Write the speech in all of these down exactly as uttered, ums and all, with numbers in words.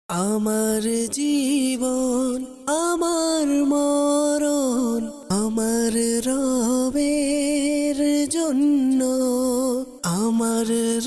আমার জীবন আমার মরণ আমার রবের জন্য, আমার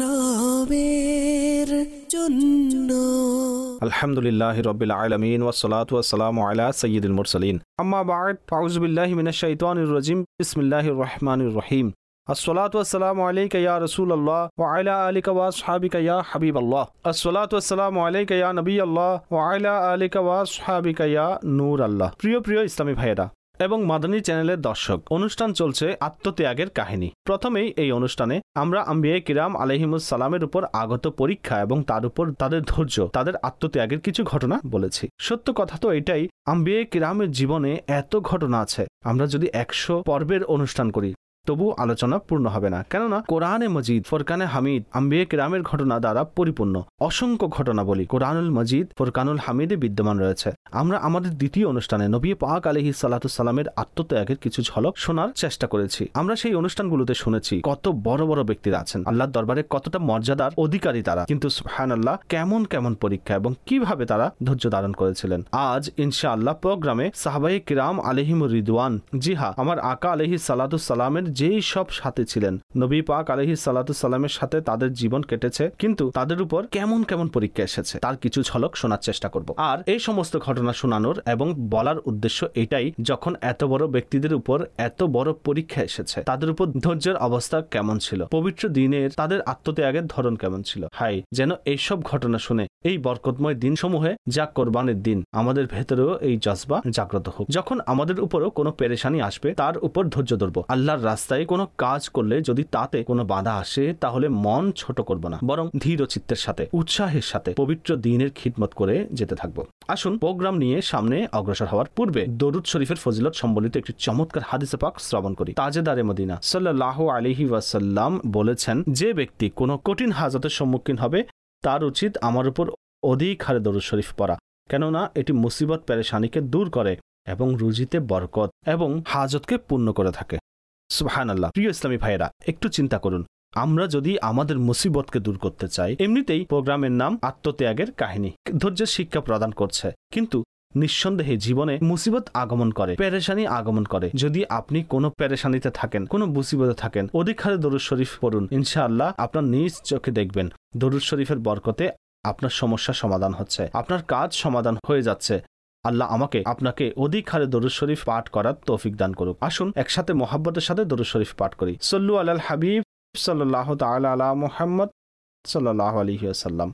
রবের জন্য। আলহামদুলিল্লাহি রাব্বিল আলামিন ওয়াসসালাতু ওয়াসসালামু আলা সাইয়্যিদিল মুরসালিন। আম্মা বা'দ, আউযু বিল্লাহি মিনাশ শাইতানির রাজিম। বিসমিল্লাহির রহমানির রহিম। আসসালাতু ওয়াসসালামু আলাইকা ইয়া রাসূলুল্লাহ ওয়া আলা আলিকা ওয়া আসহাবিকা ইয়া হাবিবাল্লাহ। আসসালাতু ওয়াসসালামু আলাইকা ইয়া নবিয়াল্লাহ ওয়া আলা আলিকা ওয়া আসহাবিকা ইয়া নূরাল্লাহ। প্রিয় প্রিয় ইসলামী ভাইয়েরা এবং মাদানী চ্যানেলের দর্শক, অনুষ্ঠান চলছে আত্মত্যাগের কাহিনী। প্রথমেই এই অনুষ্ঠানে আমরা আম্বিয়া কিরাম আলাইহিমুস সালামের উপর আগত পরীক্ষা এবং তার উপর তাদের ধৈর্য, তাদের আত্মত্যাগের কিছু ঘটনা বলেছি। সত্য কথা তো এটাই, আম্বিয়া কিরামের জীবনে এত ঘটনা আছে, আমরা যদি একশো পর্বের অনুষ্ঠান করি তবু আলোচনা পূর্ণ হবে না। কেননা কোরআনে মজিদ, ফোরকানে হামিদ আম্বিয়া কিরামের ঘটনা দ্বারা পরিপূর্ণ। অসংখ্য ঘটনা বলি কোরআনুল মজিদ, ফোরকানুল হামিদে বিদ্যমান রয়েছে। আমরা আমাদের দ্বিতীয় অনুষ্ঠানে নবী পাক আলাইহিস সালাতু সালামের আত্মত্যাগের কিছু ঝলক শোনার চেষ্টা করেছি। আমরা সেই অনুষ্ঠানগুলোতে শুনেছি কত বড় বড় ব্যক্তিরা আছেন, আল্লাহর দরবারে কতটা মর্যাদার অধিকারী তারা, কিন্তু সুবহানাল্লাহ কেমন কেমন পরীক্ষা এবং কিভাবে তারা ধৈর্য ধারণ করেছিলেন। আজ ইনশাআল্লাহ প্রোগ্রামে সাহাবায়ে কিরাম আলাইহিমুর রিদওয়ান, জি হ্যাঁ, আমার আকা আলাইহিস সালাতু সালামের যেই সব সাথে ছিলেন, নবী পাক আলাইহিস সালাতু সালামের সাথে তাদের জীবন কেটেছে, কিন্তু তাদের উপর কেমন কেমন পরীক্ষা এসেছে তার কিছু ঝলক শোনার চেষ্টা করব। আর এই সমস্ত ঘটনা শোনানোর এবং বলার উদ্দেশ্য এটাই, যখন এত বড় ব্যক্তিদের উপর এত বড় পরীক্ষা এসেছে, তাদের উপর ধৈর্যের অবস্থা কেমন ছিল, পবিত্র দিনের তাদের আত্মত্যাগের ধরন কেমন ছিল। হাই যেন এইসব ঘটনা শুনে এই বরকতময় দিন সমূহে, যা কোরবানের দিন, আমাদের ভেতরেও এই জজবা জাগ্রত হোক। যখন আমাদের উপরও কোনো পেরেশানি আসবে, তার উপর ধৈর্য ধরবো। আল্লাহর রাস্তায় কোনো কাজ করলে যদি তাতে কোনো বাধা আসে, তাহলে মন ছোট করব না, বরং ধীর চিত্তের সাথে, উৎসাহের সাথে পবিত্র দ্বীনের খিদমত করে যেতে থাকবো। আসুন প্রোগ্রাম নিয়ে সামনে অগ্রসর হওয়ার পূর্বে দরুদ শরীফের ফজিলত সম্বলিত একটি চমৎকার হাদিসে পাক শ্রবণ করি। তাজেদারে মদিনা সাল্লাল্লাহু আলাইহি ওয়াসাল্লাম বলেছেন, যে ব্যক্তি কোনো কঠিন হাজতের সম্মুখীন হবে, তার উচিত আমার উপর অধিক হারে দরুদ শরীফ পড়া, কেননা এটি মুসিবত পেরেশানিকে দূর করে এবং রুজিতে বরকত এবং হাজতকে পূর্ণ করে থাকে। সুবহানাল্লাহ। প্রিয় ইসলামী ভাইয়েরা, একটু চিন্তা করুন, আমরা যদি আমাদের মুসিবতকে দূর করতে চাই, এমনিতেই প্রোগ্রামের নাম আত্মত্যাগের কাহিনী, ধৈর্যের শিক্ষা প্রদান করছে, কিন্তু নিঃসন্দেহে জীবনে মুসিবত আগমন করে, পেরেশানি আগমন করে। যদি আপনি কোনো পেরেশানিতে থাকেন, কোনো মুসিবতে থাকেন, অধিক হারে দরুদ শরীফ পড়ুন, ইনশাআল্লাহ আপনার নিজ চোখে দেখবেন দরুদ শরীফের বরকতে আপনার সমস্যা সমাধান হচ্ছে, আপনার কাজ সমাধান হয়ে যাচ্ছে। আল্লাহ আমাকে আপনাকে অধিক হারে দরুদ শরীফ পাঠ করার তৌফিক দান করুক। আসুন একসাথে মোহাব্বতের সাথে দরুদ শরীফ পাঠ করি। সল্লু আলাল হাবিব সাল্লাল্লাহু তাআলা আলা মুহাম্মদ সাল্লাল্লাহু আলাইহি ওয়াসাল্লাম।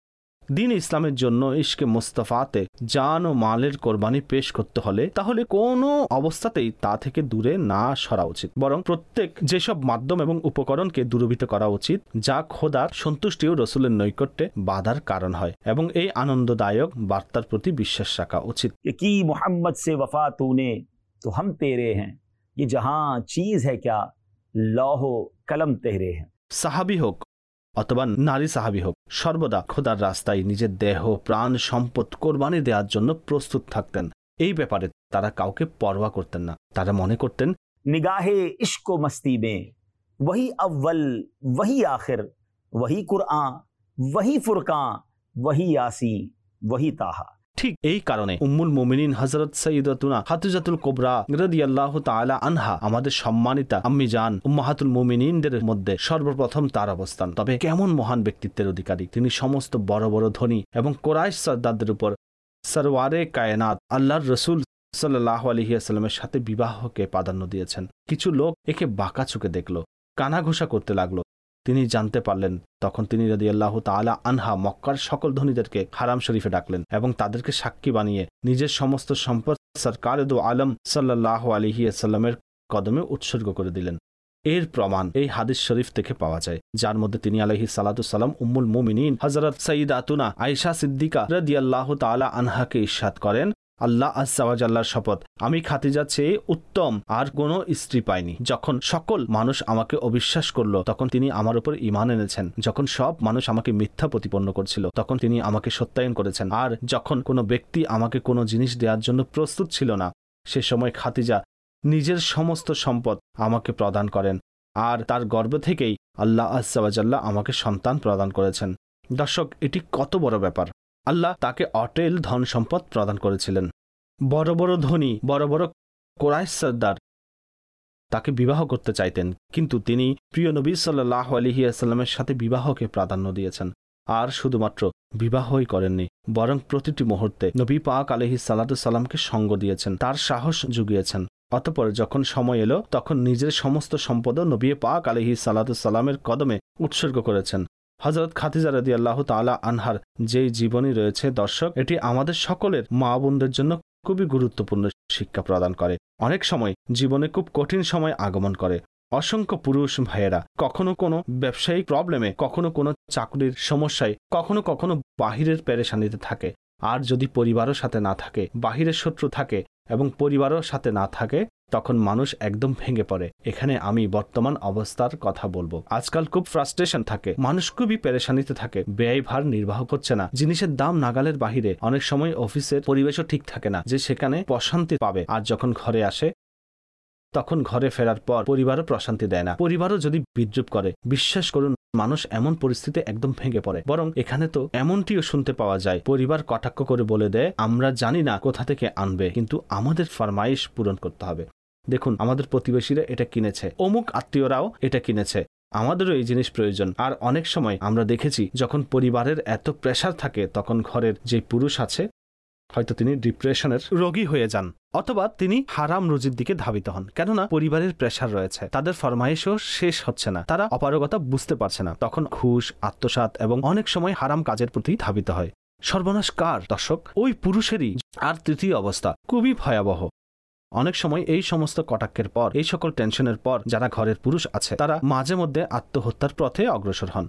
দিন ইসলামের জন্য ইশকে মুস্তাফাতে জান ও মালের কোরবানি পেশ করতে হলে তাহলে কোনো অবস্থাতেই তা থেকে দূরে না সরা উচিত, বরং প্রত্যেক যেসব মাধ্যম এবং উপকরণকে দূরীভূত করা উচিত, যা খোদার সন্তুষ্টি ও রসুলের নৈকট্যে বাধার কারণ হয়, এবং এই আনন্দদায়ক বার্তার প্রতি বিশ্বাস রাখা উচিত। কি মোহাম্মদ সে ওয়ফা তूने तो हम तेरे हैं, ये जहां चीज है क्या लौह कलम तेरे हैं। সাহাবী হোক অথবা নারী সাহাবী হোক, সর্বদা খোদার রাস্তায় নিজের দেহ, প্রাণ, সম্পদ কোরবানি দেওয়ার জন্য প্রস্তুত থাকতেন। এই ব্যাপারে তারা কাউকে পরোয়া করতেন না। তারা মনে করতেন, निगाहे इश्क व मस्ती में वही अव्वल वही आखिर वही कुरआन वही फुरकान वही यासी वही ताहा। ঠিক এই কারণে উম্মুল মুমিনিন হযরত সাইয়্যিদাতুনা খাদিজাতুল কুবরা রাদিয়াল্লাহু তাআলা আনহা, আমাদের সম্মানিতা আম্মি জান উম্মাহাতুল মুমিনিনদের মধ্যে সর্বপ্রথম তার অবস্থান। তবে কেমন মহান ব্যক্তিত্বের অধিকারী তিনি! সমস্ত বড় বড় ধনী এবং কোরাইশ সর্দারদের উপর সরওয়ারে কায়নাত আল্লাহর রাসূল সাল্লাল্লাহু আলাইহি ওয়াসাল্লামের সাথে বিবাহকে প্রাধান্য দিয়েছেন। কিছু লোক একে বাঁকা চোখে দেখল, কানাঘোষা করতে লাগলো। তিনি জানতে পারলেন, তখন তিনি রাদিয়াল্লাহু তাআলা আনহা মক্কার সকল ধনীদেরকে হারাম শরীফে ডাকলেন এবং তাদেরকে সাক্ষী বানিয়ে নিজের সমস্ত সম্পদ সরকারে দো আলম সাল্লাল্লাহু আলাইহি ওয়াসাল্লামের কদমে উৎসর্গ করে দিলেন। এর প্রমাণ এই হাদিস শরীফ থেকে পাওয়া যায়, যার মধ্যে তিনি আলাইহিস সালাতু সালাম উম্মুল মুমিনিন হযরত সাইয়্যিদাতুনা আয়েশা সিদ্দিকা রাদিয়াল্লাহু তাআলা আনহাকে ইরশাদ করেন, আল্লাহ আযজা ওয়া জাল্লার শপথ, আমি খাদিজার চেয়ে উত্তম আর কোনো স্ত্রী পাইনি। যখন সকল মানুষ আমাকে অবিশ্বাস করলো, তখন তিনি আমার উপর ঈমান এনেছেন। যখন সব মানুষ আমাকে মিথ্যা প্রতিপন্ন করছিল, তখন তিনি আমাকে সত্যায়ন করেছেন। আর যখন কোনো ব্যক্তি আমাকে কোনো জিনিস দেওয়ার জন্য প্রস্তুত ছিল না, সে সময় খাদিজা নিজের সমস্ত সম্পদ আমাকে প্রদান করেন, আর তার গর্ভ থেকেই আল্লাহ আযজা ওয়া জাল্লা আমাকে সন্তান প্রদান করেছেন। দর্শক, এটি কত বড় ব্যাপার! আল্লাহ তাকে অটেল ধন সম্পদ প্রদান করেছিলেন। বড় বড় ধনী, বড় বড় কোরাইশ সর্দার তাকে বিবাহ করতে চাইতেন, কিন্তু তিনি প্রিয় নবী সাল্লাল্লাহু আলাইহি ওয়াসাল্লামের সাথে বিবাহকে প্রাধান্য দিয়েছেন। আর শুধুমাত্র বিবাহই করেননি, বরং প্রতিটি মুহূর্তে নবী পাক আলাইহিস সালাতু সালামকে সঙ্গ দিয়েছেন, তার সাহস জুগিয়েছেন। অতঃপর যখন সময় এলো তখন নিজের সমস্ত সম্পদও নবী পাক আলাইহিস সালাতু সালামের কদমে উৎসর্গ করেছেন। হযরত খাদিজা রাদিয়াল্লাহু তাআলা আনহার যেই জীবনী রয়েছে দর্শক, এটি আমাদের সকলের মা বোনদের জন্য খুবই গুরুত্বপূর্ণ শিক্ষা প্রদান করে। অনেক সময় জীবনে খুব কঠিন সময় আগমন করে। অসংখ্য পুরুষ ভাইয়েরা কখনো কোনো ব্যবসায়িক প্রবলেমে, কখনো কোনো চাকরির সমস্যায়, কখনো কখনো বাহিরের পেরেশানিতে থাকে। আর যদি পরিবারও সাথে না থাকে, বাহিরের শত্রু থাকে এবং পরিবারও সাথে না থাকে, তখন মানুষ একদম ভেঙে পড়ে। এখানে আমি বর্তমান অবস্থার কথা বলবো। আজকাল খুব ফ্রাস্ট্রেশন থাকে, মানুষ খুবই পেরেশানিতে থাকে, ব্যয় ভার নির্বাহ করছে না, জিনিসের দাম নাগালের বাহিরে। অনেক সময় অফিসের পরিবেশও ঠিক থাকে না যে সেখানে প্রশান্তি পাবে। আর যখন ঘরে আসে তখন ঘরে ফেরার পর পরিবারও প্রশান্তি দেয় না, পরিবারও যদি বিদ্রুপ করে, বিশ্বাস করুন মানুষ এমন পরিস্থিতি একদম ভেঙে পড়ে। বরং এখানে তো এমনটিও শুনতে পাওয়া যায়, পরিবার কটাক্ষ করে বলে দেয়, আমরা জানি না কোথা থেকে আনবে, কিন্তু আমাদের ফরমাইশ পূরণ করতে হবে। দেখুন, আমাদের প্রতিবেশীরা এটা কিনেছে, অমুক আত্মীয়রাও এটা কিনেছে, আমাদেরও এই জিনিস প্রয়োজন। আর অনেক সময় আমরা দেখেছি যখন পরিবারের এত প্রেসার থাকে তখন ঘরের যে পুরুষ আছে হয়তো তিনি ডিপ্রেশনের রোগী হয়ে যান, অথবা তিনি হারাম রুজির দিকে ধাবিত হন। কেননা পরিবারের প্রেসার রয়েছে, তাদের ফরমাইশও শেষ হচ্ছে না, তারা অপারগতা বুঝতে পারছে না, তখন ঘুষ, আত্মসাৎ এবং অনেক সময় হারাম কাজের প্রতি ধাবিত হয়। সর্বনাশ কার দর্শক? ওই পুরুষেরই। আর তৃতীয় অবস্থা খুবই ভয়াবহ। অনেক সময় এই সমস্ত কটাক্ষের পর, এই সকল টেনশনের পর যারা ঘরের পুরুষ আছে তারা মাঝে মধ্যে আত্মহত্যার পথে অগ্রসর হন।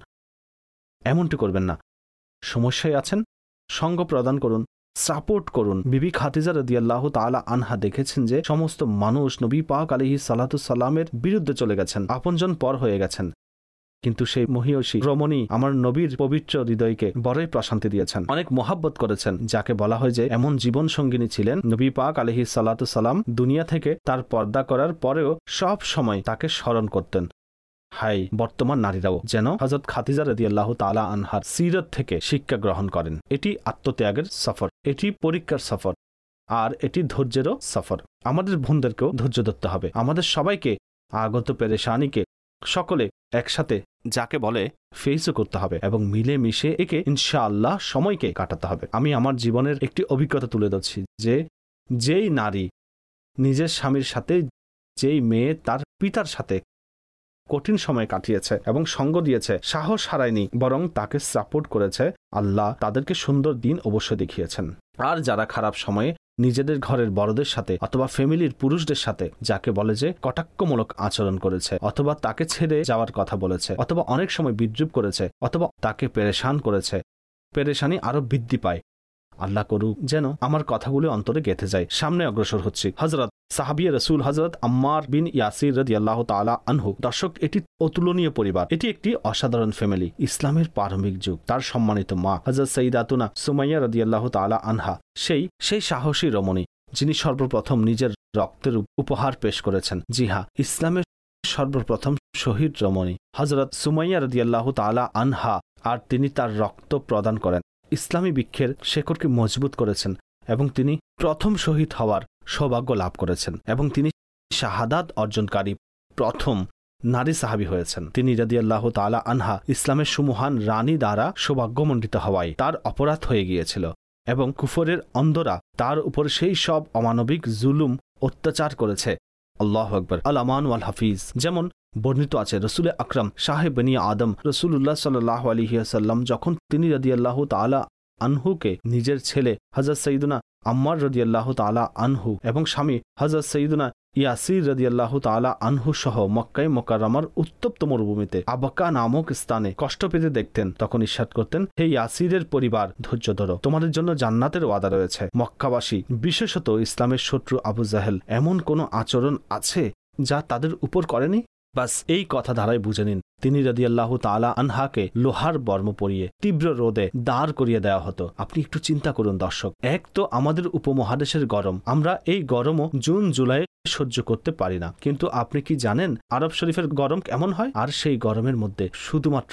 এমনটি করবেন না। সমস্যায় আছেন, সঙ্গ প্রদান করুন, সাপোর্ট করুন। বিবি খাদিজা রাদিয়াল্লাহু তাআলা আনহা দেখেছেন যে সমস্ত মানুষ নবী পাক আলাইহিস সালাতু সালামের বিরুদ্ধে চলে গেছেন, আপনজন পর হয়ে গেছেন, কিন্তু সেই মহিয়সী রমণী আমার নবীর পবিত্র হৃদয়কে বড়ই প্রশান্তি দিয়েছেন, অনেক মোহাব্বত করেছেন, যাকে বলা হয় যে এমন জীবন সঙ্গিনী ছিলেন নবী পাক আলাইহিস সালাতু সালাম দুনিয়া থেকে তার পর্দা করার পরেও সব সময় তাকে স্মরণ করতেন। হাই, বর্তমান নারীরাও যেন হযরত খাদিজা রাদিয়াল্লাহু তাআলা আনহার সিরত থেকে শিক্ষা গ্রহণ করেন। এটি আত্মত্যাগের সফর, এটি পরীক্ষার সফর, আর এটি ধৈর্যেরও সফর। আমাদের বোনদেরকেও ধৈর্য ধরতে হবে। আমাদের সবাইকে আগত পেরেশানিকে সকলে একসাথে যাকে বলে ফেসও করতে হবে এবং মিলে মিশে একে ইনশাআল্লাহ সময়কে কাটাতে হবে। আমি আমার জীবনের একটি অভিজ্ঞতা তুলে ধরছি যে যেই নারী নিজের স্বামীর সাথে, যেই মেয়ে তার পিতার সাথে কঠিন সময় কাটিয়েছে এবং সঙ্গ দিয়েছে, সাহস হারায়নি, বরং তাকে সাপোর্ট করেছে, আল্লাহ তাদেরকে সুন্দর দিন অবশ্যই দেখিয়েছেন। আর যারা খারাপ সময়ে নিজেদের ঘরের বড়দের সাথে অথবা ফ্যামিলির পুরুষদের সাথে যাকে বলে যে কটাক্ষমূলক আচরণ করেছে, অথবা তাকে ছেড়ে যাওয়ার কথা বলেছে, অথবা অনেক সময় বিদ্রুপ করেছে, অথবা তাকে পেরেশান করেছে, পেরেশানি আরো বৃদ্ধি পায়। আল্লাহ করুক যেন আমার কথাগুলো অন্তরে গেঁথে যায়। সামনে অগ্রসর হচ্ছি। হযরত সাহাবিয়ে রাসূল হযরত আম্মার বিন ইয়াসির রাদিয়াল্লাহু তাআলা আনহু। দর্শক, এটি অতুলনীয় পরিবার, এটি একটি অসাধারণ ফ্যামিলি। ইসলামের প্রারম্ভিক যুগ, তার সম্মানিত মা হযরত সাইয়্যিদাতুনা সুমাইয়া রাদিয়াল্লাহু তাআলা আনহা সেই সেই সাহসী রমণী যিনি সর্বপ্রথম নিজের রক্তের উপহার পেশ করেছেন। জি হ্যাঁ, ইসলামের সর্বপ্রথম শহীদ রমণী হযরত সুমাইয়া রাদিয়াল্লাহু তাআলা আনহা। আর তিনি তার রক্ত প্রদান করেন, ইসলামী বৃক্ষের শেকড়কে মজবুত করেছেন এবং তিনি প্রথম শহীদ হওয়ার সৌভাগ্য লাভ করেছেন এবং তিনি শাহাদাত অর্জনকারী প্রথম নারী সাহাবী হয়েছেন। তিনি রাদিয়াল্লাহু তাআলা আনহা ইসলামের সুমহান রানী দ্বারা সৌভাগ্যমণ্ডিত হওয়ায় তার অপরাধ হয়ে গিয়েছিল এবং কুফরের অন্ধরা তার উপর সেই সব অমানবিক জুলুম অত্যাচার করেছে। আল্লাহু আকবার। আল আমান ওয়াল হাফিজ। যেমন বর্ণিত আছে, রসুল আকরাম সাহেব বনি আদম রসুল্লাহ সাল্লাল্লাহু আলাইহি ওয়াসাল্লাম যখন তিনি রাদিয়াল্লাহু তাআলা আনহুকে নিজের ছেলে হযরত সাইয়্যিদুনা আম্মার রাদিয়াল্লাহু তাআলা আনহু এবং স্বামী হযরত সাইয়্যিদুনা ইয়াসির রাদিয়াল্লাহু তাআলা আনহু সহ মক্কায়ে মুকাররমার উত্তপ্ত মরুভূমিতে আবাকা নামক স্থানে কষ্ট পেতে দেখতেন, তখন ইরশাদ করতেন, হে ইয়াসিরের পরিবার, ধৈর্য ধরো, তোমাদের জন্য জান্নাতের ওয়াদা রয়েছে। মক্কাবাসী, বিশেষত ইসলামের শত্রু আবু জাহেল এমন কোনো আচরণ আছে যা তাদের উপর করেনি? বাস এই কথা ধারায় বুঝে নিন, তিনি রাদিয়াল্লাহু তাআলা আনহাকে লোহার বর্ম পরিয়ে তীব্র রোদে দাঁড় করিয়ে দেওয়া হতো। আপনি একটু চিন্তা করুন দর্শক, এক তো আমাদের উপমহাদেশের গরম, আমরা এই গরমও জুন জুলাই সহ্য করতে পারি না, কিন্তু আপনি কি জানেন আরব শরীফের গরম কেমন হয়? আর সেই গরমের মধ্যে শুধুমাত্র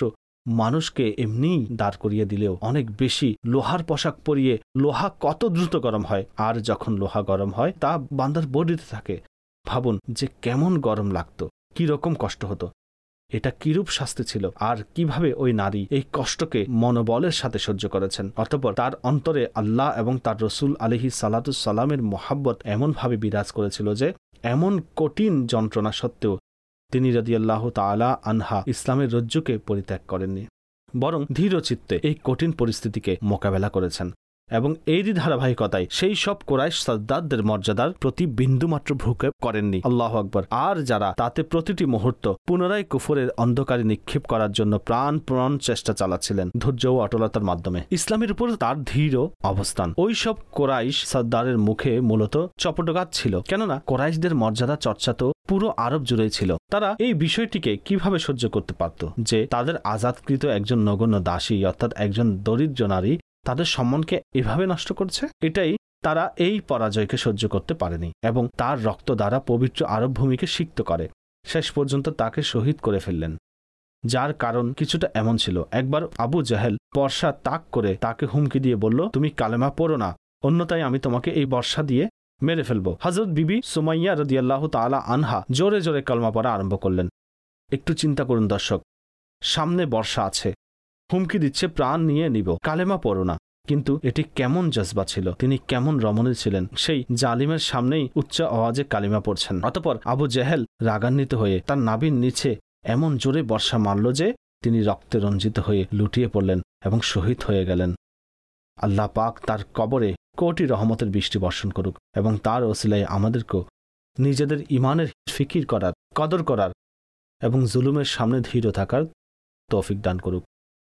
মানুষকে এমনি দাঁড় করিয়ে দিলেও অনেক বেশি লোহার পোশাক পরিয়ে লোহা কত দ্রুত গরম হয়, আর যখন লোহা গরম হয় তা বান্দার বডিতে থাকে। ভাবুন যে কেমন গরম লাগতো, কি রকম কষ্ট হতো, এটা কিরূপ শাস্তি ছিল, আর কিভাবে ওই নারী এই কষ্টকে মনোবলের সাথে সহ্য করেছেন। অতঃপর তার অন্তরে আল্লাহ এবং তার রসুল আলাইহিস সালাতুস সালামের মহাব্বত এমনভাবে বিরাজ করেছিল যে এমন কঠিন যন্ত্রণা সত্ত্বেও তিনি রাদিয়াল্লাহু তাআলা আনহা ইসলামের রজ্জুকে পরিত্যাগ করেননি, বরং ধীরচিত্তে এই কঠিন পরিস্থিতিকে মোকাবেলা করেছেন এবং এরই ধারাবাহিকতায় সেই সব কুরাইশ সর্দারদের মর্যাদার প্রতি বিন্দুমাত্র ভ্রুক্ষেপ করেননি। আল্লাহু আকবার। আর যারা তাতে প্রতিটি মুহূর্ত পুনরায় কুফরের অন্ধকারে নিক্ষেপ করার জন্য প্রাণপণ চেষ্টা চালাচ্ছিলেন ধৈর্য ও অটলতার মাধ্যমে। ইসলামের উপর তার ধীর অবস্থান ওই সব কুরাইশ সর্দারের মুখে মূলত চপটঘাত ছিল, কেননা কুরাইশদের মর্যাদা চর্চা তো পুরো আরব জুড়েই ছিল। তারা এই বিষয়টিকে কিভাবে সহ্য করতে পারত যে তাদের আজাদকৃত একজন নগণ্য দাসী অর্থাৎ একজন দরিদ্র নারী তাদের সম্মানকে এভাবে নষ্ট করছে। এটাই তারা এই পরাজয়কে সহ্য করতে পারেনি এবং তার রক্ত দ্বারা পবিত্র আরব ভূমিকে সিক্ত করে শেষ পর্যন্ত তাকে শহীদ করে ফেললেন। যার কারণ কিছুটা এমন ছিল, একবার আবু জাহেল বর্ষা তাক করে তাকে হুমকি দিয়ে বলল, তুমি কালেমা পড়ো না, অন্যথায় আমি তোমাকে এই বর্ষা দিয়ে মেরে ফেলবো। হযরত বিবি সুমাইয়া রাদিয়াল্লাহু তাআলা আনহা জোরে জোরে কালেমা পড়া আরম্ভ করলেন। একটু চিন্তা করুন দর্শক, সামনে বর্ষা আছে, হুমকি দিচ্ছে প্রাণ নিয়ে নিব, কালেমা পড়ো না। কিন্তু এটি কেমন জজবা ছিল, তিনি কেমন রমণী ছিলেন, সেই জালিমের সামনেই উচ্চ আওয়াজে কালিমা পড়ছেন। অতঃপর আবু জেহেল রাগান্বিত হয়ে তার নাভির নিচে এমন জোরে বর্ষা মারল যে তিনি রক্তে রঞ্জিত হয়ে লুটিয়ে পড়লেন এবং শহীদ হয়ে গেলেন। আল্লাহ পাক তার কবরে কোটি রহমতের বৃষ্টি বর্ষণ করুক এবং তার ওসিলায় আমাদেরকেও নিজেদের ইমানের ফিকির করার, কদর করার এবং জুলুমের সামনে ধীর থাকার তৌফিক দান করুক।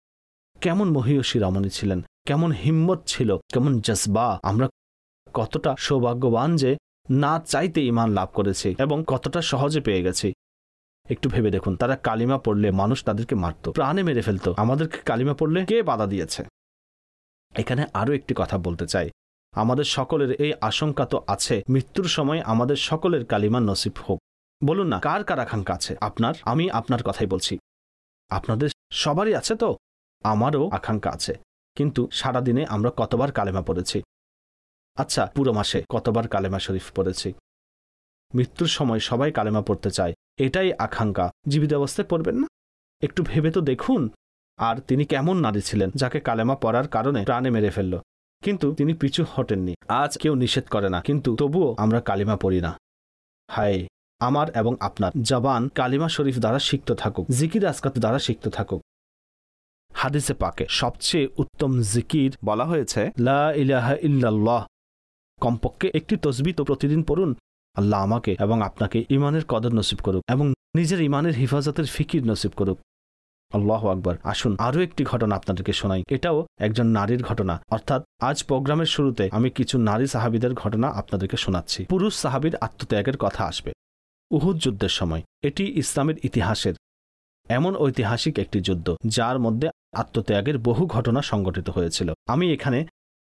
কেমন মহীয়সী রমণী ছিলেন, কেমন হিম্মত ছিল, কেমন জজবা। আমরা কতটা সৌভাগ্যবান যে না চাইতে ঈমান লাভ করেছি এবং কতটা সহজে পেয়ে গেছি। একটু ভেবে দেখুন, তারা কালিমা পড়লে মানুষ তাদেরকে মারত, প্রাণে মেরে ফেলত, আমাদেরকে কালিমা পড়লে কে বাধা দিয়েছে? এখানে আরো একটি কথা বলতে চাই, আমাদের সকলের এই আশঙ্কা তো আছে মৃত্যুর সময় আমাদের সকলের কালিমা নসিব হোক। বলুন না, কার কার আকাঙ্ক্ষা আছে? আপনার, আমি আপনার কথাই বলছি, আপনাদের সবারই আছে তো? আমারও আকাঙ্ক্ষা আছে। কিন্তু সারাদিনে আমরা কতবার কালেমা পড়েছি? আচ্ছা, পুরো মাসে কতবার কালেমা শরীফ পড়েছি? মৃত্যুর সময় সবাই কালেমা পড়তে চায়, এটাই আকাঙ্ক্ষা। জীবিত অবস্থায় পড়বেন না? একটু ভেবে তো দেখুন। আর তিনি কেমন নারী ছিলেন যাকে কালেমা পড়ার কারণে প্রাণে মেরে ফেলল, কিন্তু তিনি পিছু হটেননি। আজ কেউ নিষেধ করে না, কিন্তু তবুও আমরা কালিমা পড়ি না। হায়, আমার এবং আপনার জবান কালিমা শরীফ দ্বারা সিক্ত থাকুক, জিকির আজকাত দ্বারা সিক্ত থাকুক। হাদিসে পাকে সবচেয়ে উত্তম জিকির বলা হয়েছে লা ইলাহা ইল্লাল্লাহ। কমপক্ষে একটি তসবিহ তো প্রতিদিন পড়ুন। আল্লাহ আমাকে এবং আপনাকে ইমানের কদর নসিব করুক এবং নিজের ইমানের হিফাজতের ফিকির নসিব করুক। আল্লাহু আকবার। আসুন আরও একটি ঘটনা আপনাদেরকে শোনাই। এটাও একজন নারীর ঘটনা, অর্থাৎ আজ প্রোগ্রামের শুরুতে আমি কিছু নারী সাহাবীদের ঘটনা আপনাদেরকে শোনাচ্ছি। পুরুষ সাহাবীর আত্মত্যাগের কথা আসবে উহুদ যুদ্ধের সময়। এটি ইসলামের ইতিহাসের এমন ঐতিহাসিক একটি যুদ্ধ যার মধ্যে আত্মত্যাগের বহু ঘটনা সংঘটিত হয়েছিল। আমি এখানে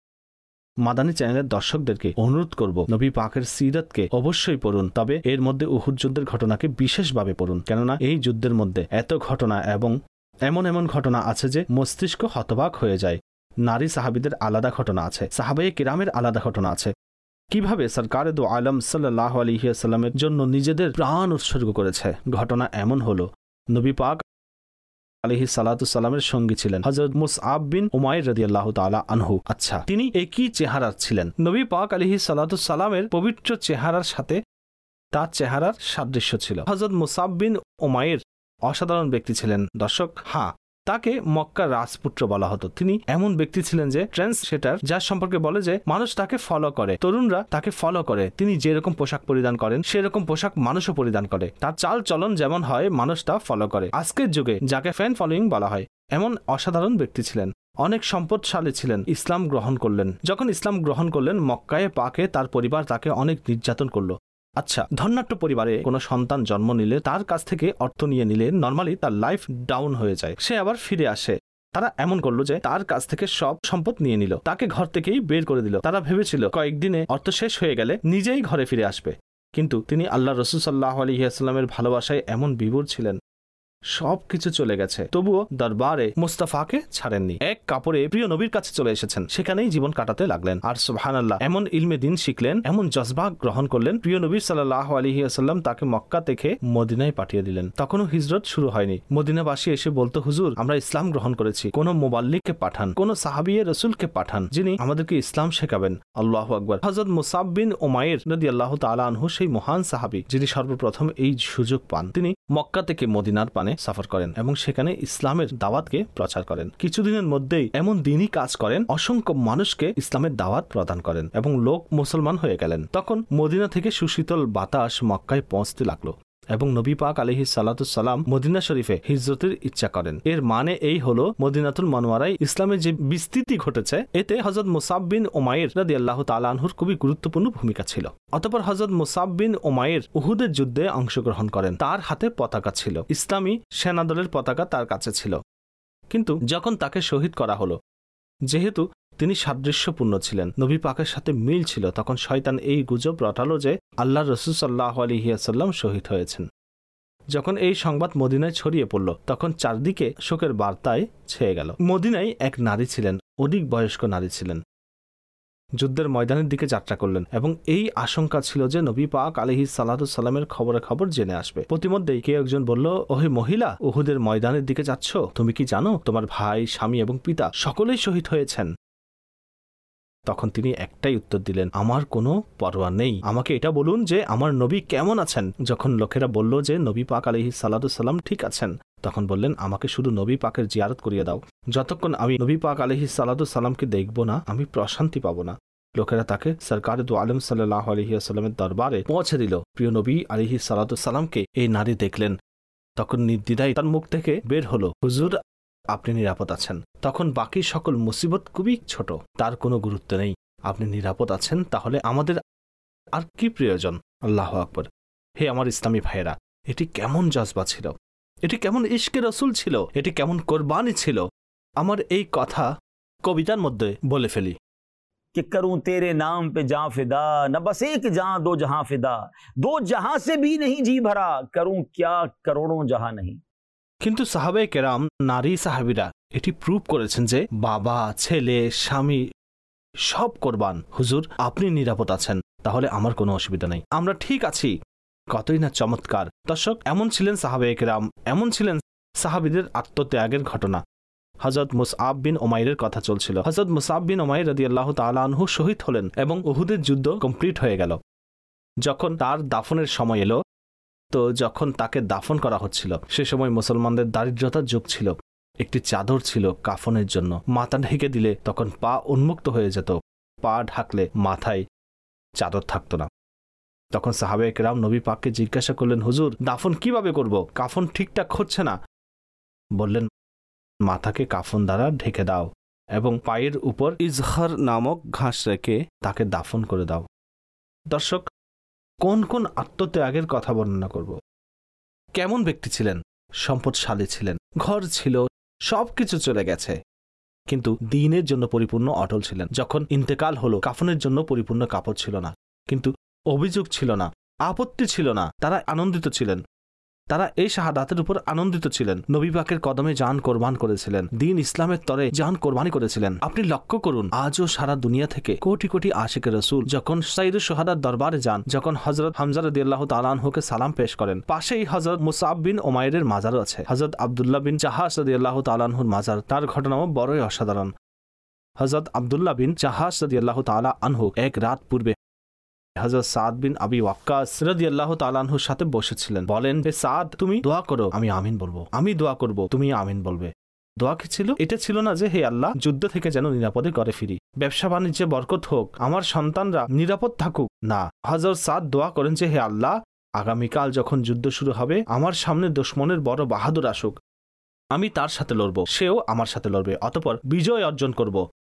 মাদানী চ্যানেলের দর্শকদেরকে অনুরোধ করব, নবী পাকের সিরাতকে অবশ্যই পড়ুন, তবে এর মধ্যে উহুদ যুদ্ধের ঘটনাকে বিশেষভাবে পড়ুন, কেননা এই যুদ্ধের মধ্যে এত ঘটনা এবং এমন এমন ঘটনা আছে যে মস্তিষ্ক হতবাক হয়ে যায়। নারী সাহাবীদের আলাদা ঘটনা আছে, সাহাবায়ে কিরামের আলাদা ঘটনা আছে, কিভাবে সরকারে দো আলম সাল্লাল্লাহু আলাইহি ওয়াসাল্লামের জন্য নিজেদের প্রাণ উৎসর্গ করেছে। ঘটনা এমন হলো, নবী পাক আলাইহিস সালাতু সালামের সঙ্গী ছিলেন হযরত মুসআব বিন উমাইর রাদিয়াল্লাহু তাআলা আনহু। আচ্ছা, তিনি একই চেহারার ছিলেন। নবী পাক আলাইহিস সালাতু সালামের পবিত্র চেহারার সাথে তার চেহারার সাদৃশ্য ছিল। হযরত মুসআব বিন উমাইর অসাধারণ ব্যক্তি ছিলেন দর্শক। হ্যাঁ, তাকে মক্কার রাজপুত্র বলা হতো। তিনি এমন ব্যক্তি ছিলেন যে ট্রেন্ডসেটার, যার সম্পর্কে বলে যে মানুষ তাকে ফলো করে, তরুণরা তাকে ফলো করে। তিনি যেরকম পোশাক পরিধান করেন সেরকম পোশাক মানুষও পরিধান করে। তার চাল চলন যেমন হয় মানুষ তা ফলো করে। আজকের যুগে যাকে ফ্যান ফলোয়িং বলা হয়, এমন অসাধারণ ব্যক্তি ছিলেন। অনেক সম্পদশালী ছিলেন। ইসলাম গ্রহণ করলেন। যখন ইসলাম গ্রহণ করলেন, মক্কায় পাকে তার পরিবার তাকে অনেক নির্যাতন করলো। আচ্ছা, ধন্যাঢ্য পরিবারে কোনো সন্তান জন্ম নিলে তার কাছ থেকে অর্থ নিয়ে নিলে নর্মালি তার লাইফ ডাউন হয়ে যায়, সে আবার ফিরে আসে। তারা এমন করলো যে তার কাছ থেকে সব সম্পদ নিয়ে নিল, তাকে ঘর থেকেই বের করে দিল। তারা ভেবেছিল কয়েকদিনে অর্থ শেষ হয়ে গেলে নিজেই ঘরে ফিরে আসবে, কিন্তু তিনি আল্লাহ রাসূল সাল্লাল্লাহু আলাইহি ওয়াসাল্লামের ভালোবাসায় এমন বিভোর ছিলেন সব কিছু চলে গেছে, তবুও দরবারে মুস্তাফাকে ছাড়েননি। এক কাপড়ে প্রিয় নবীর কাছে চলে এসেছেন, সেখানেই জীবন কাটাতে লাগলেন। আর সুবহানাল্লাহ, এমন ইলমে দিন শিখলেন, এমন জজবা গ্রহণ করলেন, প্রিয় নবী সাল্লাল্লাহু আলাইহি ওয়াসাল্লাম তাকে মক্কা থেকে মদিনায় পাঠিয়ে দিলেন। তখনও হিজরত শুরু হয়নি। মদিনাবাসী এসে বলতো, হুজুর আমরা ইসলাম গ্রহণ করেছি, কোন মুবাল্লিগকে পাঠান, কোন সাহাবিয়ে রাসূলকে পাঠান যিনি আমাদেরকে ইসলাম শেখাবেন। আল্লাহু আকবার। হযরত মুসাব বিন উমাইর রাদিয়াল্লাহু তাআলা আনহু সেই মহান সাহাবী যিনি সর্বপ্রথম এই সুযোগ পান। তিনি মক্কা থেকে মদিনার পানে সফর করেন এবং সেখানে ইসলামের দাওয়াতকে প্রচার করেন। কিছুদিনের মধ্যেই এমন দিনই কাজ করেন, অসংখ্য মানুষকে ইসলামের দাওয়াত প্রদান করেন এবং লোক মুসলমান হয়ে গেলেন। তখন মদিনা থেকে সুশীতল বাতাস মক্কায় পৌঁছতে লাগলো এবং নবী পাক আলাইহিস সালাতু সালাম মদিনা শরীফে হিজরতের ইচ্ছা করেন। এর মানে এই হলো মদিনাতুল মুনাওয়ারায় ইসলামের যে বিস্তৃতি ঘটেছে, এতে হযরত মুসাব বিন উমাইর রাদিয়াল্লাহু তাআলা আনহুর খুবই গুরুত্বপূর্ণ ভূমিকা ছিল। অতঃপর হযরত মুসাব বিন উমাইর উহুদের যুদ্ধে অংশগ্রহণ করেন। তার হাতে পতাকা ছিল, ইসলামী সেনাদলের পতাকা তার কাছে ছিল। কিন্তু যখন তাকে শহীদ করা হলো, যেহেতু তিনি সাদৃশ্যপূর্ণ ছিলেন, নবী পাকের সাথে মিল ছিল, তখন শয়তান এই গুজব রটালো যে আল্লাহর রাসূল সাল্লাল্লাহু আলাইহি ওয়াসাল্লাম শহীদ হয়েছেন। যখন এই সংবাদ মদিনায় ছড়িয়ে পড়ল, তখন চারদিকে শোকের বার্তায় ছেয়ে গেল। মদিনায় এক নারী ছিলেন, অধিক বয়স্ক নারী ছিলেন, যুদ্ধের ময়দানের দিকে যাত্রা করলেন এবং এই আশঙ্কা ছিল যে নবী পাক আলাইহিস সালাতু সালামের খবরে খবর জেনে আসবে। প্রতিমধ্যেই কে একজন বলল, ওহে মহিলা, উহুদের ময়দানের দিকে যাচ্ছ, তুমি কি জানো তোমার ভাই, স্বামী এবং পিতা সকলেই শহীদ হয়েছেন? তখন তিনি একটাই উত্তর দিলেন, আমার কোনো পরোয়া নেই, আমাকে এটা বলুন যে আমার নবী কেমন আছেন। যখন লোকেরা বলল যে নবী পাক আলাইহিস সালাতু সালাম ঠিক আছেন, তখন বললেন, আমাকে শুধু নবী পাকের জিয়ারত করিয়ে দাও। যতক্ষণ আমি নবী পাক আলাইহিস সালাতু সালামকে দেখব না, আমি প্রশান্তি পাবো না। লোকেরা তাকে সরকার দু আলম সাল্লাল্লাহু আলাইহি ওয়াসাল্লামের দরবারে পৌঁছে দিল। প্রিয় নবী আলাইহিস সালাতু সালামকে এই নারী দেখলেন, তখন নির্দ্বিধায় তার মুখ থেকে বের হলো, হুজুর আপনি নিরাপদ আছেন। তখন বাকি সকল মুসিবত খুবই ছোট, তার কোনো গুরুত্ব নেই। আপনি নিরাপদ আছেন, তাহলে আমাদের আর কি প্রয়োজন? আল্লাহু আকবার। হে আমার ইসলামী ভাইয়েরা, এটি কেমন জজবা ছিল, এটি কেমন ইশকে রাসূল ছিল, এটি কেমন কোরবানি ছিল। আমার এই কথা কবিতার মধ্যে বলে ফেলি कि करूं तेरे नाम पे जां फिदा, न बस एक जां दो जहां फिदा, दो जहां से भी नहीं जी भरा, करूं क्या करोड़ों जहां नहीं। কিন্তু সাহাবায়ে কেরাম, নারী সাহাবীরা এটি প্রুভ করেছেন যে বাবা, ছেলে, স্বামী সব কোরবান। হুজুর আপনি নিরাপদ আছেন, তাহলে আমার কোনো অসুবিধা নেই, আমরা ঠিক আছি। কতই না চমৎকার। দর্শক, এমন ছিলেন সাহাবায়ে কেরাম, এমন ছিলেন সাহাবীদের আত্মত্যাগের ঘটনা। হযরত মুসআব বিন উমাইরের কথা চলছিল। হযরত মুসআব বিন উমাইর রাদিয়াল্লাহু তাআলা আনহু শহীদ হলেন এবং উহুদের যুদ্ধ কমপ্লিট হয়ে গেল। যখন তার দাফনের সময় এলো, তো যখন তাকে দাফন করা হচ্ছিল, সে সময় মুসলমানদের দারিদ্রতার যুগ ছিল। একটি চাদর ছিল কাফনের জন্য, মাথা ঢেকে দিলে তখন পা উন্মুক্ত হয়ে যেত, পা ঢাকলে মাথায় চাদর থাকতো না। তখন সাহাবায়ে কেরাম নবী পাককে জিজ্ঞাসা করলেন, হুজুর দাফন কিভাবে করব, কাফন ঠিকঠাক হচ্ছে না। বললেন, মাথাকে কাফন দ্বারা ঢেকে দাও এবং পায়ের উপর ইজহার নামক ঘাস রেখে তাকে দাফন করে দাও। দর্শক, কোন কোন আত্মত্যাগের কথা বর্ণনা করব। কেমন ব্যক্তি ছিলেন? সম্পদশালী ছিলেন, ঘর ছিল, সবকিছু চলে গেছে, কিন্তু দ্বীনের জন্য পরিপূর্ণ অটল ছিলেন। যখন ইন্তেকাল হলো, কাফনের জন্য পরিপূর্ণ কাপড় ছিল না, কিন্তু অভিযোগ ছিল না, আপত্তি ছিল না, তারা আনন্দিত ছিলেন। তারা এই শাহাদাতের উপর আনন্দিত ছিলেন। নবী পাকের কদমে জান কোরবান করেছিলেন, দ্বীন ইসলামের তরে জান কোরবানি করেছিলেন। আপনি লক্ষ্য করুন, আজও সারা দুনিয়া থেকে কোটি কোটি আশিকে রাসূল যখন সাইয়্যিদুশ শুহাদার দরবারে যান, যখন হযরত হামজা রাদিয়াল্লাহু তাআলা আনহুকে সালাম পেশ করেন, পাশেই হযরত মুসআব বিন উমাইরের মাজার আছে, হযরত আব্দুল্লাহ বিন জাহাশ রাদিয়াল্লাহু তাআলা আনহুর মাজার। তার ঘটনাও বড়ই অসাধারণ। হযরত আব্দুল্লাহ বিন জাহাশ রাদিয়াল্লাহু তাআলা আনহু এক রাত পূর্বে হযরত সাদ বিন আবি ওয়াক্কাস রাদিয়াল্লাহু তাআলা আনহুর সাথে বসেছিলেন। বলেন, হে সাদ, তুমি দোয়া করো, আমি আমিন বলবো, আমি দোয়া করব, তুমি আমিন বলবে। দোয়া কি ছিল? এটা ছিল না যে হে আল্লাহ, যুদ্ধ থেকে যেন নিরাপদে ঘরে ফিরি, ব্যবসা বাণিজ্যে বরকত হোক, আমার সন্তানরা নিরাপদ থাকুক। না, হযরত সাদ দোয়া করেন যে হে আল্লাহ, আগামীকাল যখন যুদ্ধ শুরু হবে, আমার সামনে দুশমনের বড় বাহাদুর আসুক, আমি তার সাথে লড়ব, সেও আমার সাথে লড়বে, অতঃপর বিজয় অর্জন করব।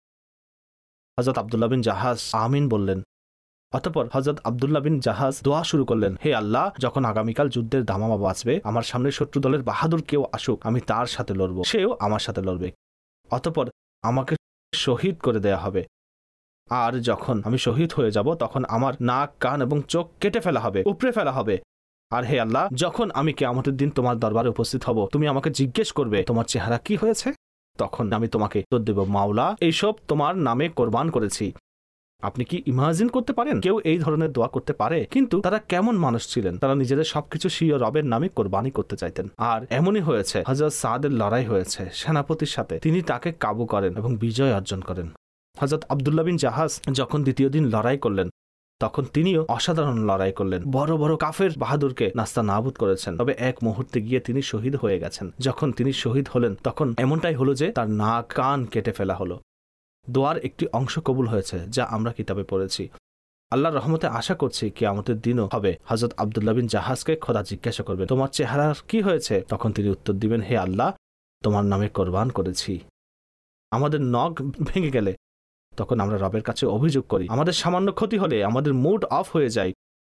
হযরত আব্দুল্লাহ বিন জাহাজ আমিন বললেন। অতঃপর হযরত আব্দুল্লাহ বিন জাহাজ দোয়া শুরু করলেন, হে আল্লাহ, যখন আগামীকাল যুদ্ধের দামামা বাঁচবে, আমার সামনে শত্রু দলের বাহাদুর কেউ আসুক, আমি তার সাথে লড়ব, সেও আমার সাথে লড়বে, অতঃপর আমাকে শহীদ করে দেয়া হবে। আর যখন আমি শহীদ হয়ে যাব, তখন আমার নাক, কান এবং চোখ কেটে ফেলা হবে, উপড়ে ফেলা হবে, আর হে আল্লাহ, যখন আমি কিয়ামতের দিন তোমার দরবারে উপস্থিত হব, তুমি আমাকে জিজ্ঞেস করবে তোমার চেহারা কি হয়েছে, তখন আমি তোমাকে উত্তর দেব, মাওলা, এইসব তোমার নামে কোরবান করেছি। আপনি কি ইমাজিন করতে পারেন কেউ এই ধরনের দোয়া করতে পারে? কিন্তু তারা কেমন মানুষ ছিলেন, তারা নিজেদের সবকিছু স্বীয় রবের নামে কোরবানি করতে চাইতেন। আর এমনই হয়েছে, হযরত সাদের লড়াই হয়েছে সেনাপতির সাথে, তিনি তাকে কাবু করেন এবং বিজয় অর্জন করেন। হযরত আব্দুল্লাহ বিন জাহাজ যখন দ্বিতীয় দিন লড়াই করলেন, তখন তিনিও অসাধারণ লড়াই করলেন, বড় বড় কাফের বাহাদুরকে নাস্তা নাবুদ করেছেন। তবে এক মুহূর্তে গিয়ে তিনি শহীদ হয়ে গেছেন। যখন তিনি শহীদ হলেন, তখন এমনটাই হলো যে তার নাক কান কেটে ফেলা হলো। দোয়ার একটি অংশ কবুল হয়েছে, যা আমরা কিতাবে পড়েছি। আল্লাহর রহমতে আশা করছি কিয়ামতের দিনও হবে হযরত আব্দুল্লাহ বিন জাহাজকে খোদা জিজ্ঞাসা করবে, তোমার চেহারার কি হয়েছে? তখন তিনি উত্তর দিবেন, হে আল্লাহ, তোমার নামে কোরবান করেছি। আমাদের নখ ভেঙে গেলে তখন আমরা রবের কাছে অভিযোগ করি, আমাদের সামান্য ক্ষতি হলে আমাদের মুড অফ হয়ে যায়।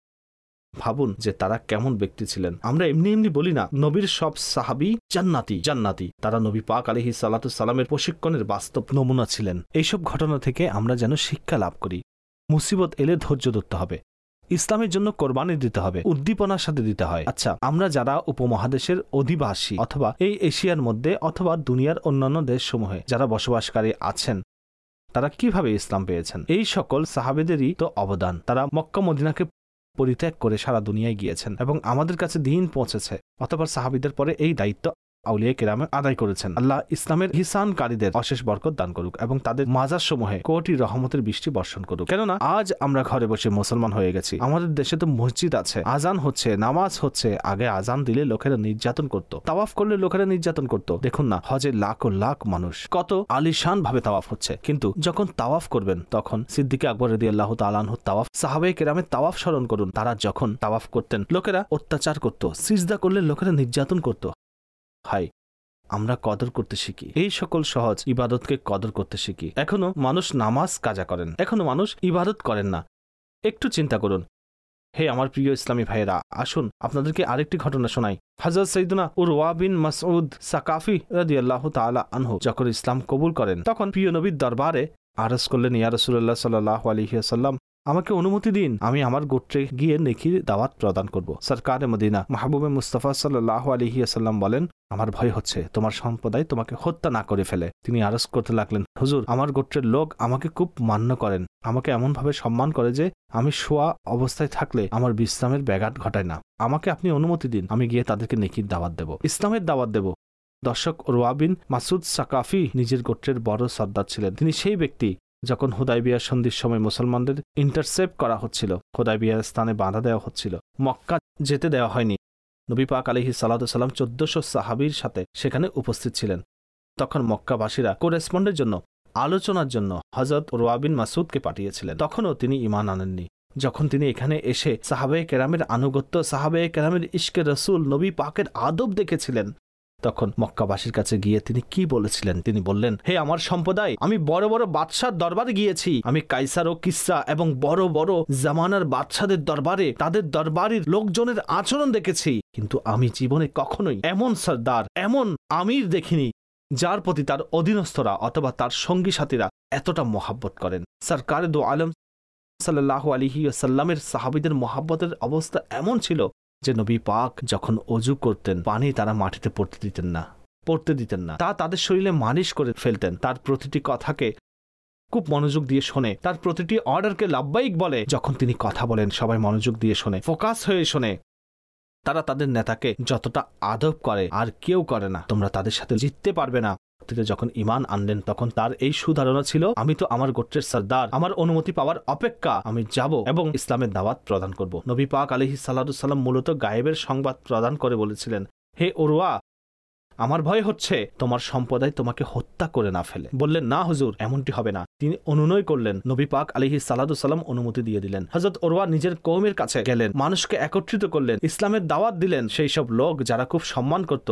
ভাবুন যে তারা কেমন ব্যক্তি ছিলেন। আমরা এমনি এমনি বলি না নবীর সব সাহাবী জান্নাতি জান্নাতি, তারা নবী পাক আলাইহিস সালাতু সালামের প্রশিক্ষণের বাস্তব নমুনা ছিলেন। এইসব ঘটনা থেকে আমরা যেন শিক্ষা লাভ করি। মুসিবত এলে ধৈর্য ধরতে হবে, ইসলামের জন্য কোরবানি দিতে হবে, উদ্দীপনার সাথে দিতে হয়। আচ্ছা, আমরা যারা উপমহাদেশের অধিবাসী অথবা এই এশিয়ার মধ্যে অথবা দুনিয়ার অন্যান্য দেশসমূহে যারা বসবাসকারী আছেন, তারা কিভাবে ইসলাম পেয়েছেন? এই সকল সাহাবেদেরই তো অবদান। তারা মক্কা মদিনাকে পরিত্যাগ করে সারা দুনিয়ায় গিয়েছেন এবং আমাদের কাছে দিন পৌঁছেছে। অতঃপর সাহাবীদের পরে এই দায়িত্ব আউলিয়া কেরামে আদায় করেছেন। আল্লাহ ইসলামের হিসানকারীদের অশেষ বরকত দান করুক এবং তাদের মাজার সমূহে কোটি রহমতের বৃষ্টি বর্ষণ করুক। কেননা আজ আমরা ঘরে বসে মুসলমান হয়ে গেছি। আমাদের দেশে তো মসজিদ আছে, আজান হচ্ছে, নামাজ হচ্ছে। আগে আজান দিলে লোকেরা নির্যাতন করত, তাওয়াফ করলে লোকেরা নির্যাতন করত। দেখুন না, হজে লাখ ও লাখ মানুষ, কত আলিশান ভাবে তাওয়াফ হচ্ছে। কিন্তু যখন তাওয়াফ করবেন, তখন সিদ্দিক আকবর রাদিয়াল্লাহু তাআলা আনহু তাওয়াফ, সাহাবায়ে কেরামের তাওয়াফ স্মরণ করুন। তারা যখন তাওয়াফ করতেন, লোকেরা অত্যাচার করত, সিজদা করলে লোকেরা নির্যাতন করত। হাই, আমরা কদর করতে শিখি, এই সকল সহজ ইবাদতকে কদর করতে শিখি। এখনো মানুষ নামাজ কাজা করেন, এখনো মানুষ ইবাদত করেন না। একটু চিন্তা করুন। হে আমার প্রিয় ইসলামী ভাইয়েরা, আসুন আপনাদেরকে আরেকটি ঘটনা শোনাই। হযরত সাইয়্যিদুনা উরওয়া বিন মাসউদ সাকাফি রাদিয়াল্লাহু তাআলা আনহু যখন ইসলাম কবুল করেন, তখন প্রিয় নবীর দরবারে আরজ করলেন, ইয়া রাসূলুল্লাহ সাল্লাল্লাহু আলাইহি ওয়াসাল্লাম, আমাকে অনুমতি দিন, আমি আমার গোত্রে গিয়ে নেকির দাওয়াত প্রদান করব। সরকারে মদিনা মাহবুবে মুস্তাফা সাল্লাল্লাহু আলাইহি ওয়াসাল্লাম বলেন, আমার ভয় হচ্ছে তোমার সম্প্রদায় তোমাকে হত্যা না করে ফেলে। তিনি আরজ করতে লাগলেন, হুজুর, আমার গোত্রের লোক আমাকে খুব মান্য করেন, আমাকে এমনভাবে সম্মান করে যে আমি শোয়া অবস্থায় থাকলে আমার বিশ্রামের ব্যাঘাত ঘটায় না। আমাকে আপনি অনুমতি দিন, আমি গিয়ে তাদেরকে নেকির দাওয়াত দেব, ইসলামের দাওয়াত দেব। দর্শক, উরওয়া বিন মাসউদ সাকাফি নিজের গোত্রের বড় সর্দার ছিলেন। তিনি সেই ব্যক্তি যখন হুদায়বিয়ার সন্ধির সময় মুসলমানদের ইন্টারসেপ্ট করা হচ্ছিল, হুদায়বিয়ার স্থানে বাধা দেওয়া হচ্ছিল, মক্কা যেতে দেওয়া হয়নি। নবী পাক আলাইহিস সালাতু সালাম চোদ্দশো সাহাবীর সাথে সেখানে উপস্থিত ছিলেন। তখন মক্কাবাসীরা কোরেসপন্ডের জন্য, আলোচনার জন্য হযরত উরওয়া বিন মাসউদকে পাঠিয়েছিলেন। তখনও তিনি ঈমান আনেননি। যখন তিনি এখানে এসে সাহাবায়ে কেরামের আনুগত্য, সাহাবায়ে কেরামের ইশকে রাসূল, নবী পাকের আদব দেখেছিলেন, তখন মক্কাবাসীর কাছে গিয়ে তিনি কি বলেছিলেন? তিনি বললেন, হে আমার সম্প্রদায়, আমি বড় বড় বাদশার দরবারে গিয়েছি, আমি কাইসার ও কিসরা এবং বড় বড় জামানার বাদশাদের দরবারে তাদের দরবারের লোকজনের আচরণ দেখেছি, কিন্তু আমি জীবনে কখনোই এমন সর্দার, এমন আমির দেখিনি যার প্রতি তার অধীনস্থরা অথবা তার সঙ্গী সাথীরা এতটা মহাব্বত করেন। সরকারে দো আলম সাল্লাল্লাহু আলাইহি ওয়াসাল্লামের সাহাবীদের মহাব্বতের অবস্থা এমন ছিল যে নবী পাক যখন অজু করতেন, পানি তারা মাটিতে পড়তে দিতেন না, পড়তে দিতেন না, তা তাদের শরীরে মালিশ করে ফেলতেন। তার প্রতিটি কথাকে খুব মনোযোগ দিয়ে শোনে, তার প্রতিটি অর্ডারকে লাব্বাইক বলে। যখন তিনি কথা বলেন, সবাই মনোযোগ দিয়ে শোনে, ফোকাস হয়ে শোনে। তারা তাদের নেতাকে যতটা আদব করে আর কেউ করে না। তোমরা তাদের সাথে জিততে পারবে না। তিনি যখন ঈমান আনলেন, তখন তার এই সুধারণা ছিল, আমি তো আমার গোত্রের সর্দার, আমার অনুমতি পাওয়ার অপেক্ষা, আমি যাব এবং ইসলামের দাওয়াত প্রদান করব। নবী পাক আলাইহিস সালাতু সালাম মূলত গায়েবের সংবাদ প্রদান করে বলেছিলেন, হে উরওয়া, আমার ভয় হচ্ছে তোমার সম্প্রদায় তোমাকে হত্যা করে না ফেলে। বললেন, না হুজুর, এমনটি হবে না। তিনি অনুনয় করলেন, নবী পাক আলাইহিস সালাতু সালাম অনুমতি দিয়ে দিলেন। হযরত উরওয়া নিজের কওমের কাছে গেলেন, মানুষকে একত্রিত করলেন, ইসলামের দাওয়াত দিলেন। সেই সব লোক যারা খুব সম্মান করত,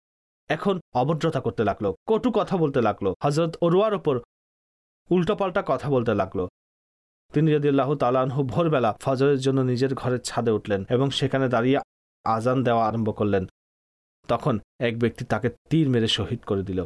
এখন অভদ্রতা করতে লাগলো, কটু কথা বলতে লাগলো, হযরত উরওয়ার ওপর উল্টোপাল্টা কথা বলতে লাগলো। তিনি রাদিয়াল্লাহু তাআলা আনহু ভোরবেলা ফজরের জন্য নিজের ঘরের ছাদে উঠলেন এবং সেখানে দাঁড়িয়ে আজান দেওয়া আরম্ভ করলেন। তখন এক ব্যক্তি তাকে তীর মেরে শহীদ করে দিল।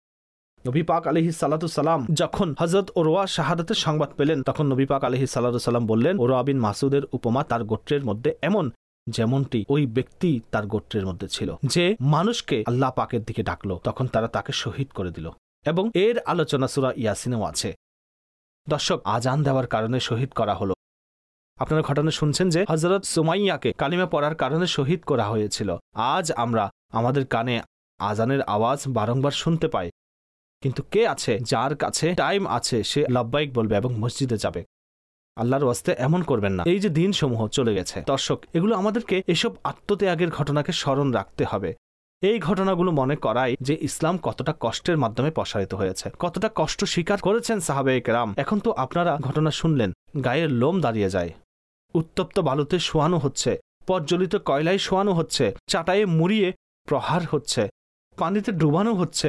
নবী পাক আলাইহিস সালাতু সালাম যখন হযরত উরওয়া শাহাদাতের সংবাদ পেলেন, তখন নবী পাক আলাইহিস সালাতু সালাম বললেন, উরওয়া বিন মাসউদের উপমা তার গোত্রের মধ্যে এমন যেমনটি ওই ব্যক্তি তার গোত্রের মধ্যে ছিল, যে মানুষকে আল্লাহ পাকের দিকে ডাকলো, তখন তারা তাকে শহীদ করে দিল। এবং এর আলোচনা সূরা ইয়াসিনেও আছে। দর্শক, আজান দেওয়ার কারণে শহীদ করা হলো। আপনারা ঘটনা শুনছেন যে হযরত সুমাইয়াকে কালিমা পড়ার কারণে শহীদ করা হয়েছিল। আজ আমরা আমাদের কানে আজানের আওয়াজ বারংবার শুনতে পাই, কিন্তু কে আছে যার কাছে টাইম আছে সে লাব্বাইক বলবে এবং মসজিদে যাবে? আল্লাহর ওয়াস্তে এমন করবেন না। এই যে দিনসমূহ চলে গেছে দর্শক, এগুলো আমাদেরকে এসব আত্মত্যাগের ঘটনাকে স্মরণ রাখতে হবে। এই ঘটনাগুলো মনে করায় যে ইসলাম কতটা কষ্টের মাধ্যমে প্রসারিত হয়েছে, কতটা কষ্ট স্বীকার করেছেন সাহাবায়ে কেরাম। এখন তো আপনারা ঘটনা শুনলেন, গায়ের লোম দাঁড়িয়ে যায়। উত্তপ্ত বালুতে শোয়ানো হচ্ছে, প্রজ্বলিত কয়লায় শোয়ানো হচ্ছে, চাটায়ে মুড়িয়ে প্রহার হচ্ছে, পানিতে ডুবানো হচ্ছে,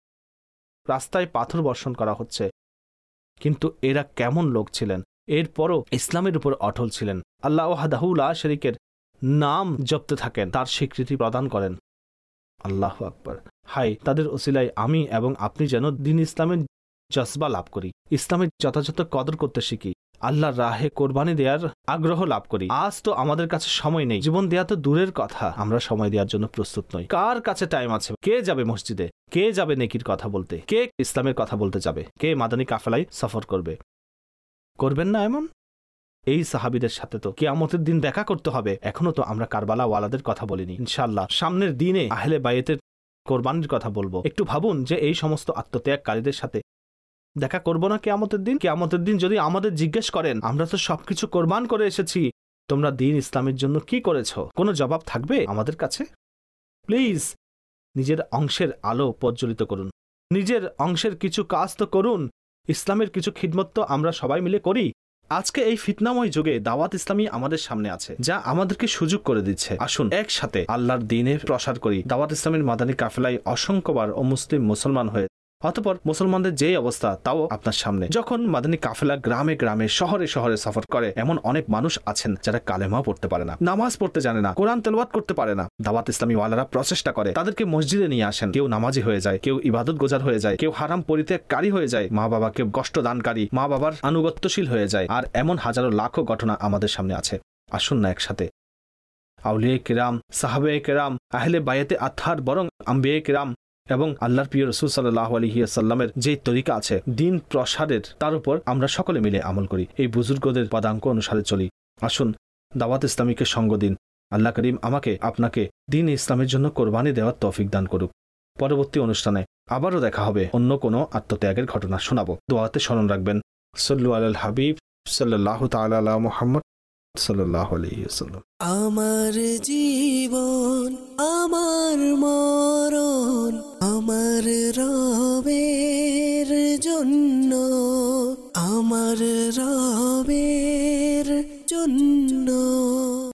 রাস্তায় পাথর বর্ষণ করা হচ্ছে। কিন্তু এরা কেমন লোক ছিলেন? এরপরও ইসলামের উপর অটল ছিলেন। আল্লাহ ওয়াহদাহু লা শারীকের নাম জপতে থাকেন, তার স্বীকৃতি প্রদান করেন। আল্লাহু আকবার। হাই, তাদের ওসিলায় আমি এবং আপনি যেন দিন ইসলামের জজবা লাভ করি, ইসলামের যথাযথ কদর করতে শিখি, আল্লাহর রাহে কোরবানি দেওয়ার আগ্রহ লাভ করি। আজ তো আমাদের কাছে সময় নেই, জীবন দেয়া তো দূরের কথা, আমরা সময় দেওয়ার জন্য প্রস্তুত নই। কার কাছে টাইম আছে? কে যাবে মসজিদে? কে যাবে নেকির কথা বলতে? কে ইসলামের কথা বলতে যাবে? কে মাদানী কাফেলায় সফর করবে? করবেন না এমন? এই সাহাবীদের সাথে তো কিয়ামতের দিন দেখা করতে হবে। এখনো তো আমরা কারবালা ওয়ালাদের কথা বলিনি। ইনশাআল্লাহ সামনের দিনে আহলে বায়েতের কোরবানির কথা বলবো। একটু ভাবুন যে এই সমস্ত আত্মত্যাগকারীদের সাথে দেখা করব না কিয়ামতের দিন? কিয়ামতের দিন যদি আমাদের জিজ্ঞেস করেন, আমরা তো সবকিছু কোরবান করে এসেছি, তোমরা দিন ইসলামের জন্য কি করেছ? কোনো জবাব থাকবে আমাদের কাছে? প্লিজ নিজের অংশের আলো প্রজ্বলিত করুন, নিজের অংশের কিছু কাজ তো করুন। ইসলামের কিছু খিদমত তো আমরা সবাই মিলে করি। আজকে এই ফিতনাময় যুগে দাওয়াত ইসলামী আমাদের সামনে আছে, যা আমাদেরকে সুযোগ করে দিচ্ছে। আসুন একসাথে আল্লাহর দ্বীনের প্রসার করি। দাওয়াত ইসলামের মাদানী কাফেলায় অসংখ্যবার অমুসলিম মুসলমান হয়ে অতঃপর মুসলমানদের যেই অবস্থা তাও আপনার সামনে। যখন মাদানী কাফেলা গ্রামে গ্রামে শহরে শহরে সফর করে, এমন অনেক মানুষ আছেন যারা কালেমাও পড়তে পারে না, নামাজ পড়তে জানে না, কোরআন তেলাওয়াত করতে পারে না। দাওয়াত ইসলামী ওয়ালারা প্রচেষ্টা করে তাদেরকে মসজিদে নিয়ে আসেন। কেউ নামাজি হয়ে যায়, কেউ ইবাদত গোজার হয়ে যায়, কেউ হারাম পরিত্যাগকারী হয়ে যায়, মা বাবাকে কষ্ট দানকারী, মা বাবার আনুগত্যশীল হয়ে যায়। আর এমন হাজারো লাখো ঘটনা আমাদের সামনে আছে। আসুন না একসাথে আউলিয়া কিরাম, সাহাবায়ে কিরাম, আহলে বায়াতে আতহার বরং আম্বিয়া কিরাম এবং আল্লাহর প্রিয় রাসূল সাল্লাল্লাহু আলাইহি ওয়াসাল্লামের যে তরিকা আছে দিন প্রসারের, তার উপর আমরা সকলে মিলে আমল করি, এই বুজুর্গদের পদাঙ্ক অনুসারে চলি। আসুন দাওয়াত ইসলামীকে সঙ্গ দিন। আল্লাহ করিম আমাকে আপনাকে দিন ইসলামের জন্য কোরবানি দেওয়ার তৌফিক দান করুক। পরবর্তী অনুষ্ঠানে আবারও দেখা হবে, অন্য কোনো আত্মত্যাগের ঘটনা শোনাবো। দোয়াতে স্মরণ রাখবেন। সাল্লু আলাল হাবিব সাল্লাল্লাহু তাআলা আলা মুহাম্মদ সাল্লাল্লাহু আলাইহি ওয়াসাল্লাম। আমার জীবন, আমার মরণ, আমার রবের জন্য, আমার রবের জন্য।